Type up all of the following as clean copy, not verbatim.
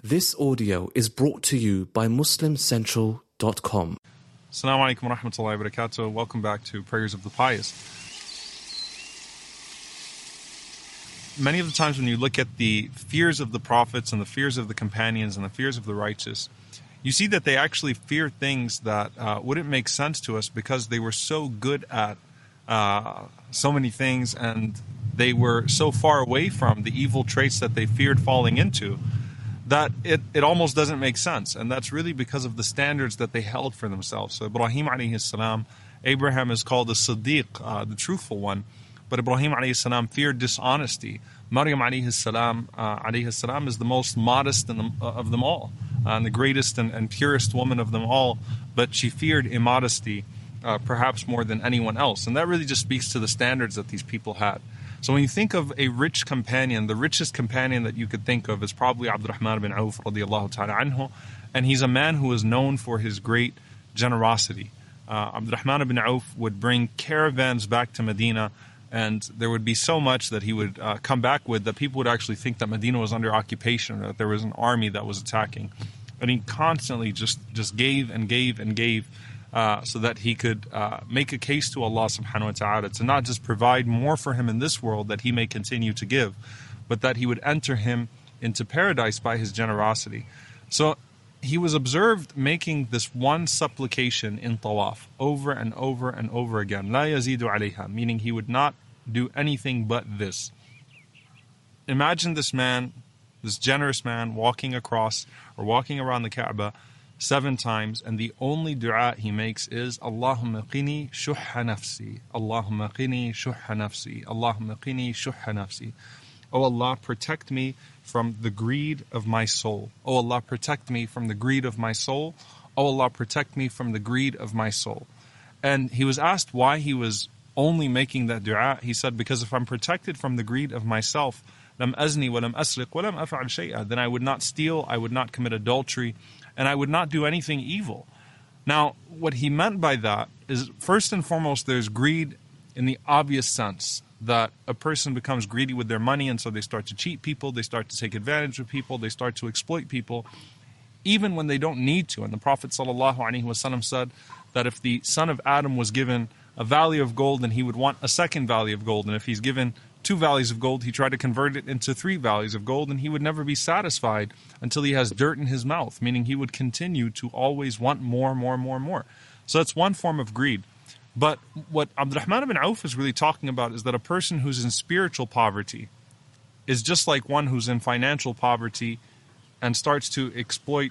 This audio is brought to you by MuslimCentral.com. Assalamu alaikum wa rahmatullahi wa barakatuh. Welcome back to Prayers of the Pious. Many of the times when you look at the fears of the prophets and the fears of the companions and the fears of the righteous, you see that they actually fear things that wouldn't make sense to us because they were so good at so many things and they were so far away from the evil traits that they feared falling into that it almost doesn't make sense. And that's really because of the standards that they held for themselves. So Ibrahim alayhi salam, Abraham is called the Siddiq, the truthful one. But Ibrahim alayhi salam feared dishonesty. Maryam alayhi salam is the most modest of them all, and the greatest and purest woman of them all. But she feared immodesty perhaps more than anyone else. And that really just speaks to the standards that these people had. So when you think of a rich companion, the richest companion that you could think of is probably Abdurrahman bin Auf radiallahu ta'ala anhu. And he's a man who is known for his great generosity. Abdurrahman bin Auf would bring caravans back to Medina, and there would be so much that he would come back with that people would actually think that Medina was under occupation, or that there was an army that was attacking. And he constantly just gave and gave and gave, so that he could make a case to Allah subhanahu wa ta'ala to not just provide more for him in this world that he may continue to give, but that he would enter him into paradise by his generosity. So he was observed making this one supplication in tawaf over and over and over again. La yazidu alayha, meaning he would not do anything but this. Imagine this man, this generous man, walking across or walking around the Kaaba 7 times, and the only dua he makes is Allahumma qini shuhha nafsi, Allahumma qini shuhha nafsi, Allahumma qini shuhha nafsi. Oh Allah, protect me from the greed of my soul. Oh Allah, protect me from the greed of my soul. Oh Allah, protect me from the greed of my soul. And he was asked why he was only making that dua. He said, because if I'm protected from the greed of myself, lam azni wa lam asriq wa lam af'al shay'a, then I would not steal, I would not commit adultery, and I would not do anything evil. Now, what he meant by that is, first and foremost, there's greed in the obvious sense that a person becomes greedy with their money, and so they start to cheat people, they start to take advantage of people, they start to exploit people, even when they don't need to. And the Prophet ﷺ said that if the son of Adam was given a valley of gold, then he would want a second valley of gold. And if he's given 2 valleys of gold, he tried to convert it into 3 valleys of gold, and he would never be satisfied until he has dirt in his mouth, meaning he would continue to always want more, more, more, more. So that's one form of greed. But what Abdurrahman bin Auf is really talking about is that a person who's in spiritual poverty is just like one who's in financial poverty and starts to exploit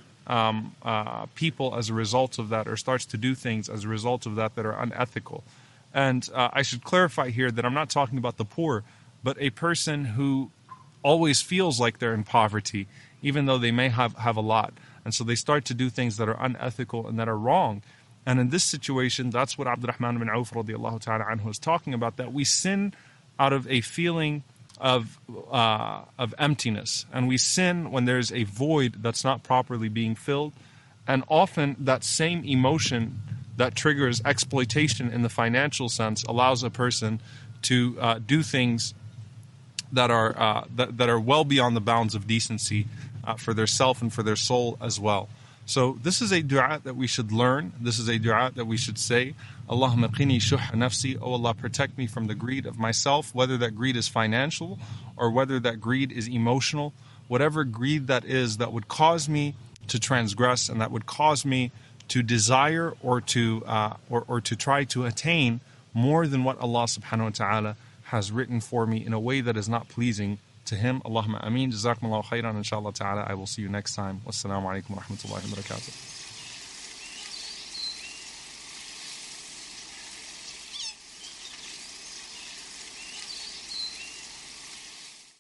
people as a result of that, or starts to do things as a result of that are unethical. And I should clarify here that I'm not talking about the poor, but a person who always feels like they're in poverty, even though they may have a lot. And so they start to do things that are unethical and that are wrong. And in this situation, that's what Abdurrahman bin Auf radiallahu ta'ala anhu is talking about, that we sin out of a feeling of emptiness. And we sin when there's a void that's not properly being filled. And often that same emotion that triggers exploitation in the financial sense allows a person to do things that are well beyond the bounds of decency for their self and for their soul as well. So this is a dua that we should learn. This is a dua that we should say. Allahumma qini shuhha nafsi. Oh Allah, protect me from the greed of myself, whether that greed is financial or whether that greed is emotional. Whatever greed that is that would cause me to transgress and that would cause me to desire or to try to attain more than what Allah subhanahu wa ta'ala has written for me in a way that is not pleasing to him. Allahumma ameen. Jazakumullahu khairan. Inshallah ta'ala, I will see you next time. Wassalamu alaikum wa rahmatullahi wa barakatuh.